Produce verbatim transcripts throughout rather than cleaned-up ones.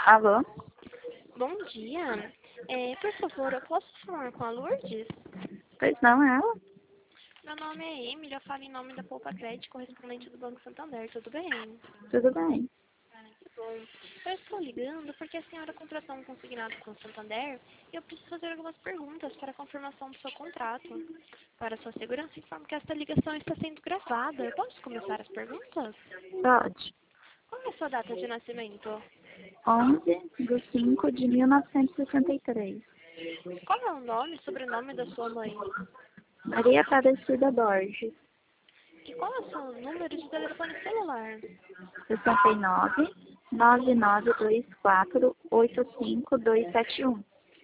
Alô? Bom dia. É, por favor, eu posso falar com a Lourdes? Pois não, é ela? Meu nome é Emily, eu falo em nome da Poupa Crédito, correspondente do Banco Santander, tudo bem? Tudo bem. Que bom. Eu estou ligando porque a senhora contratou um consignado com o Santander e eu preciso fazer algumas perguntas para a confirmação do seu contrato. Para sua segurança, informo que esta ligação está sendo gravada. Eu posso começar as perguntas? Pode. Qual é a sua data de nascimento? onze de cinco de mil novecentos e sessenta e três. Qual é o nome e sobrenome da sua mãe? Maria Aparecida Borges. E qual é o seu número de telefone celular? sessenta e nove, nove nove dois quatro, oito cinco dois sete um.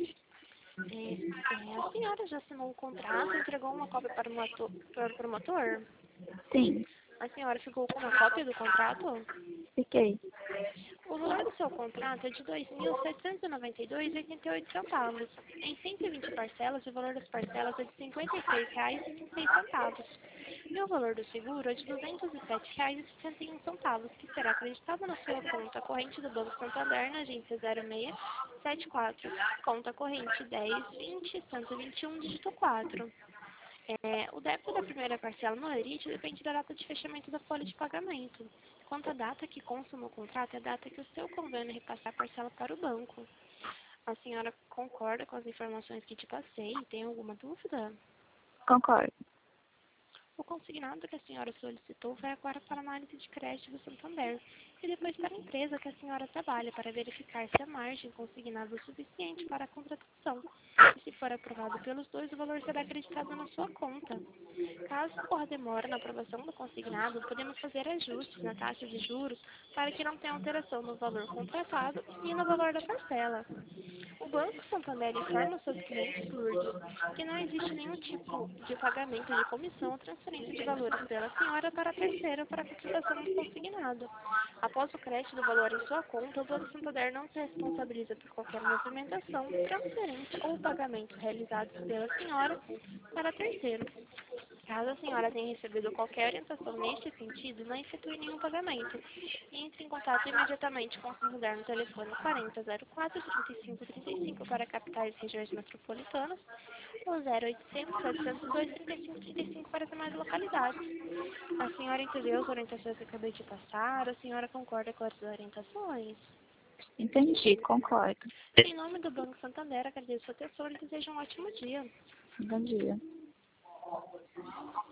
É, é, a senhora já assinou o contrato e entregou uma cópia para o motor- para o promotor? Sim, A senhora ficou com uma cópia do contrato? fiquei. O valor do seu contrato é de dois mil setecentos e noventa e dois reais e oitenta e oito centavos. Em cento e vinte parcelas, o valor das parcelas é de cinquenta e seis reais e vinte e seis centavos. E o valor do seguro é de duzentos e sete reais e sessenta e um centavos, que será acreditado na sua conta corrente do Banco Santander na agência zero seis sete quatro, conta corrente dez vinte cento e vinte e um, dígito quatro. É, o débito da primeira parcela no lerite depende da data de fechamento da folha de pagamento. Quanto à data que consta no contrato, é a data que o seu convênio repassar a parcela para o banco. A senhora concorda com as informações que te passei? Tem alguma dúvida? Concordo. O consignado que a senhora solicitou vai agora para a análise de crédito do Santander e depois para a empresa que a senhora trabalha para verificar se a margem consignada é suficiente para a contratação. E se for aprovado pelos dois, o valor será acreditado na sua conta. Caso ocorra demora na aprovação do consignado, podemos fazer ajustes na taxa de juros para que não tenha alteração no valor contratado e no valor da parcela. O Banco Santander informa aos seus clientes, Lourdes, que não existe nenhum tipo de pagamento de comissão ou transferência de valores pela senhora para a terceira para a fixação do consignado. Após o crédito do valor em sua conta, o Banco Santander não se responsabiliza por qualquer movimentação, transferência ou pagamento realizados pela senhora para terceiro. Caso a senhora tenha recebido qualquer orientação neste sentido, não efetue nenhum pagamento e entre em contato imediatamente com o Santander no telefone quarenta zero quatro, trinta e cinco trinta e cinco para capitais e regiões metropolitanas ou zero oitocentos, setecentos e dois, trinta e cinco trinta e cinco para as demais localidades. A senhora entendeu as orientações que eu acabei de passar? A senhora concorda com as orientações? Entendi, concordo. Em nome do Banco Santander, agradeço a sua atenção e desejo um ótimo dia. Bom dia.